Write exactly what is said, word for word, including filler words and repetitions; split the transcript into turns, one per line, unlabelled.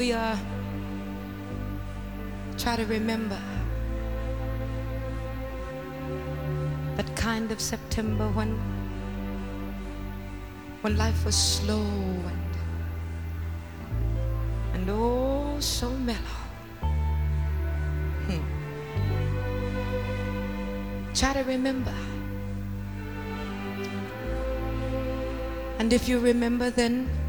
We uh, try to remember that kind of September when when life was slow and and oh so mellow. Hmm. Try to remember. And if you remember, then